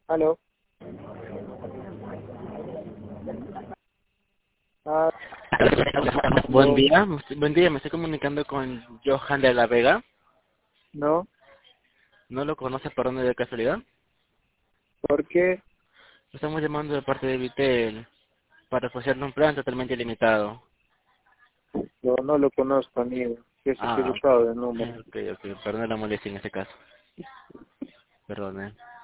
Aló. Ah, Buen no, día, me estoy comunicando con Johan de la Vega. no, ¿No lo conoce por dónde de casualidad? ¿por qué? Lo estamos llamando de parte de Vitel para ofrecerle un plan totalmente ilimitado. Yo no lo conozco, amigo. Que es Ah, equivocado de número. ok, perdone la molestia en este caso. Perdone.